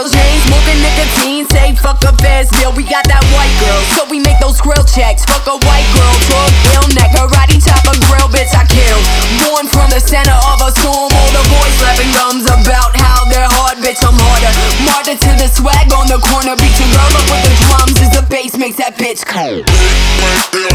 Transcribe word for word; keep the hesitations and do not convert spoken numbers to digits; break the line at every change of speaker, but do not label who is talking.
girls, you ain't smoking nicotine. Say fuck a fast meal, we got that white girl, so we make those grill checks. Fuck a white girl, talk ill neck, karate chop a grill, bitch I kill. Born from the center of a storm, all the boys slapping gums about how they're hard, bitch I'm harder. Martyr to the swag on the corner, beat your girl up with the drums as the bass makes that bitch cold.